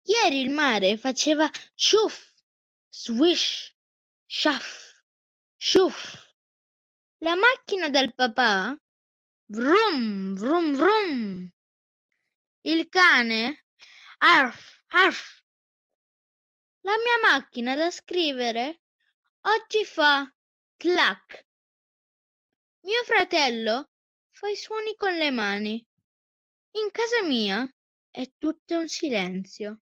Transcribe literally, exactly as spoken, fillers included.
Ieri il mare faceva sciuff, swish, sciaff, sciuff. La macchina del papà, vrum, vrum, vrum. Il cane, arf, arf. La mia macchina da scrivere oggi fa clac. Mio fratello fa i suoni con le mani. In casa mia è tutto un silenzio.